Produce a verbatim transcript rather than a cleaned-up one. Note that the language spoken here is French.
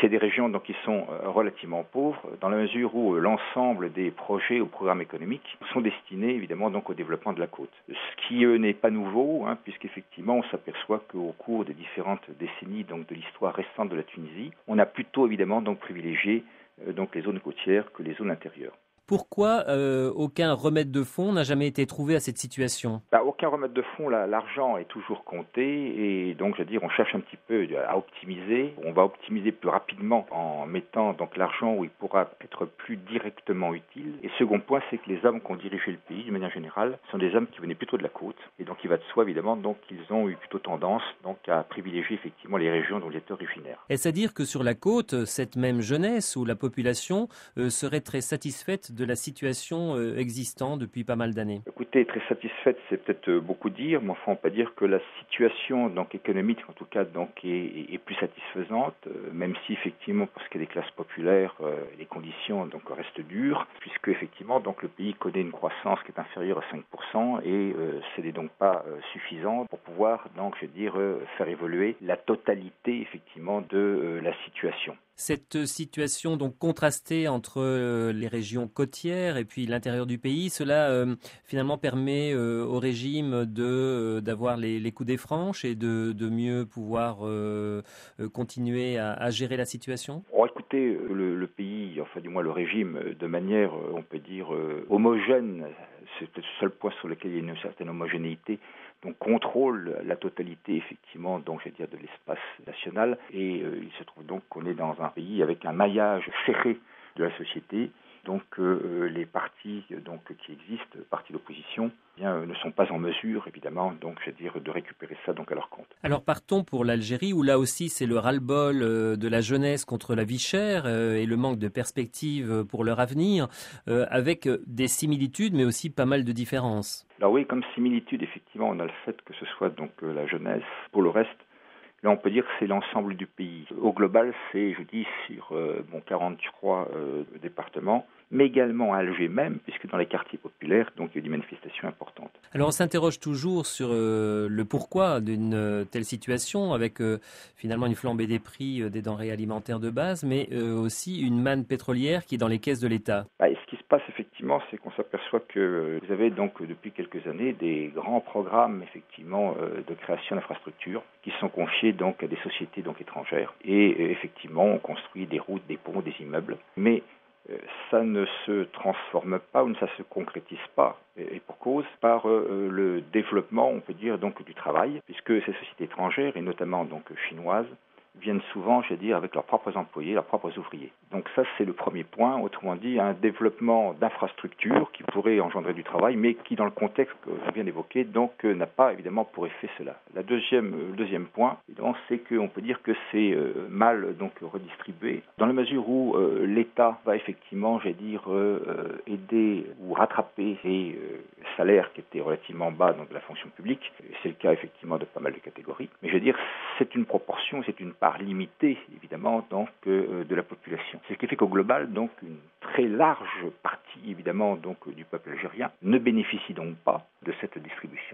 C'est des régions donc qui sont euh, relativement pauvres dans la mesure où euh, l'ensemble des projets ou programmes économiques sont destinés évidemment donc au développement de la côte. Ce qui euh, n'est pas nouveau, hein, puisqu'effectivement on s'aperçoit qu'au cours des différentes décennies donc de l'histoire récente de la Tunisie, on a plutôt évidemment donc privilégié euh, donc les zones côtières que les zones intérieures. Pourquoi euh, aucun remède de fond n'a jamais été trouvé à cette situation ? Bah, aucun remède de fond, là, l'argent est toujours compté et donc je veux dire on cherche un petit peu à optimiser. On va optimiser plus rapidement en mettant donc l'argent où il pourra être plus directement utile. Et second point, c'est que les hommes qui ont dirigé le pays, de manière générale, sont des hommes qui venaient plutôt de la côte et donc il va de soi évidemment donc qu'ils ont eu plutôt tendance donc à privilégier effectivement les régions dont ils étaient originaires. Est-ce à dire que sur la côte, cette même jeunesse ou la population euh, serait très satisfaite de la situation euh, existante depuis pas mal d'années ? Écoutez, très satisfaite, c'est peut-être beaucoup dire, mais enfin on peut dire que la situation donc économique en tout cas donc est, est plus satisfaisante, euh, même si effectivement pour ce qui est des classes populaires, euh, les conditions donc restent dures, puisque effectivement donc le pays connaît une croissance qui est inférieure à cinq pour cent et euh, ce n'est donc pas euh, suffisant pour pouvoir donc je veux dire euh, faire évoluer la totalité effectivement de euh, la situation. Cette situation donc contrastée entre euh, les régions côtières et puis l'intérieur du pays, cela euh, finalement permet euh, au régime de euh, d'avoir les, les coudées franches et de, de mieux pouvoir euh, euh, continuer à, à gérer la situation. Oh, écoutez, le, le pays, enfin du moins le régime, de manière, on peut dire, euh, homogène, c'est peut-être le seul point sur lequel il y a une certaine homogénéité, donc contrôle la totalité effectivement donc je veux dire de l'espace national et euh, il se trouve donc qu'on est dans un pays avec un maillage serré de la société. Donc euh, les partis donc qui existent, partis d'opposition, eh bien euh, ne sont pas en mesure évidemment donc je veux dire de récupérer ça donc à leur compte. Alors partons pour l'Algérie où là aussi c'est le ras-le-bol euh, de la jeunesse contre la vie chère euh, et le manque de perspectives pour leur avenir, euh, avec des similitudes mais aussi pas mal de différences. Alors oui, comme similitude effectivement on a le fait que ce soit donc euh, la jeunesse. Pour le reste, là, on peut dire que c'est l'ensemble du pays. Au global, c'est, je dis, sur euh, bon, quarante-trois euh, départements, mais également à Alger même, puisque dans les quartiers populaires, donc il y a eu des manifestations importantes. Alors on s'interroge toujours sur euh, le pourquoi d'une euh, telle situation, avec euh, finalement une flambée des prix euh, des denrées alimentaires de base, mais euh, aussi une manne pétrolière qui est dans les caisses de l'État. Bah, et ce qui se passe effectivement, c'est qu'on s'aperçoit que vous avez donc depuis quelques années des grands programmes effectivement euh, de création d'infrastructures qui sont confiés donc à des sociétés donc étrangères. Et euh, effectivement, on construit des routes, des ponts, des immeubles, mais euh, ça ne se transforme pas ou ça se concrétise pas, et, et pour cause par euh, le développement, on peut dire donc du travail, puisque ces sociétés étrangères et notamment donc chinoises viennent souvent, je veux dire, avec leurs propres employés, leurs propres ouvriers. Donc ça, c'est le premier point. Autrement dit, un développement d'infrastructures qui pourrait engendrer du travail, mais qui, dans le contexte que je viens d'évoquer, donc euh, n'a pas évidemment pour effet cela. La deuxième, le deuxième point, évidemment, c'est qu'on peut dire que c'est euh, mal donc redistribué, dans la mesure où euh, l'État va effectivement, je veux dire, euh, aider ou rattraper les euh, salaires qui étaient relativement bas dans la fonction publique. C'est le cas effectivement de pas mal de catégories. Mais je veux dire, c'est une proportion, c'est une part limitée, évidemment, donc, euh, de la population. C'est ce qui fait qu'au global, donc, une très large partie, évidemment, donc, du peuple algérien ne bénéficie donc pas de cette distribution.